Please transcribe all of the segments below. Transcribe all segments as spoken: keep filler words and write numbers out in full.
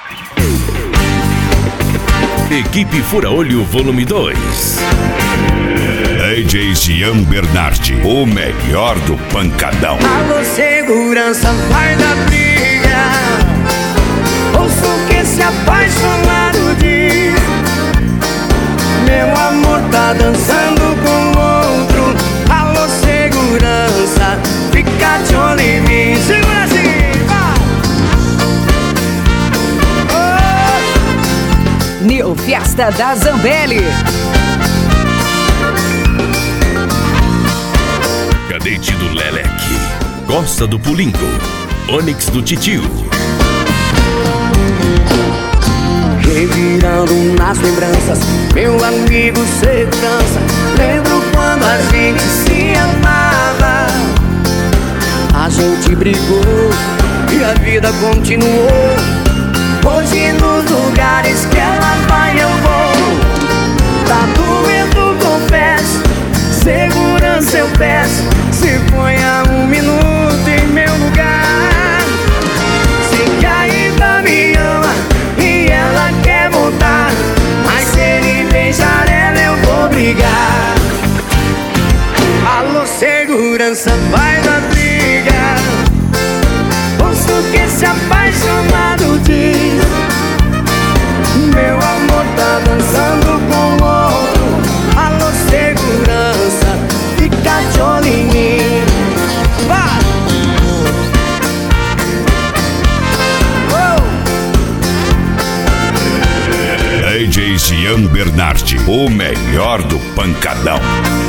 Equipe Fura Olho Volume dois. D J Jean Bernardi, o melhor do pancadão. Alô, segurança, vai da briga. Ouço o que esse apaixonado diz. Meu amor tá dançando com outro. Alô, segurança, fica de olho em mim. Segura assim, vai. Oh. New Fiesta da Zambelli. Cadete do Leleque, Costa do Pulingo, Onix do Titio. Revirando nas lembranças, meu amigo segurança. Lembro quando a gente se amava. A gente brigou e a vida continuou. Hoje nos lugares que ela vai eu vou. Tá doendo, confesso. Segurança eu peço. Se ponha um minuto em meu lugar. Sei que ainda me ama e ela quer voltar, mas se ele beijar ela eu vou brigar. Alô, segurança, vai da briga. Ouço o que esse apaixonado diz. Meu amor tá dançando com outro. Alô, segurança, fica de olho em mim. Vai! D J Jean Bernardi, o melhor do pancadão.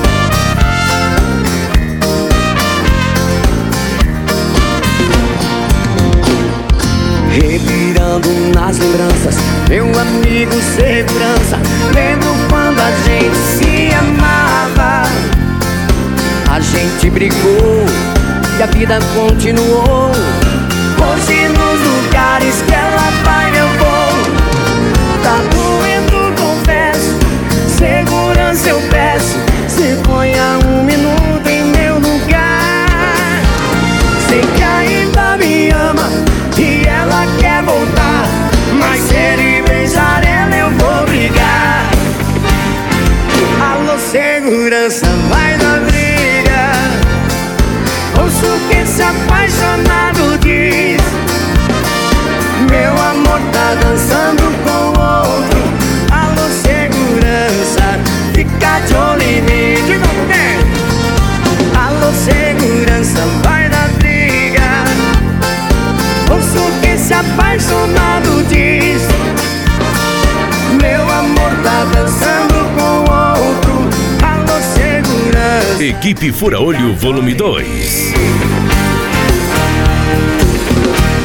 Revirando nas lembranças, meu amigo segurança. Lembro quando a gente se amava. A gente brigou e a vida continuou. Hoje nos lugares que ela vai eu vou. Tá doendo, confesso. Segurança eu peço. Se ponha um minuto em meu lugar. Sei que ainda me ama e ela quer voltar, mas se ele beijar ela eu vou brigar. Alô, segurança, vai da briga. Ouço o que esse apaixonado diz. Meu amor tá dançando com outro. Alô, segurança, fica de olho em mim. Diga comigo. Alô, segurança, vai da briga. Ouço o que esse apaixonado diz. Meu amor tá dançando com outro. Alô, segurança. Equipe Fura Olho Volume dois.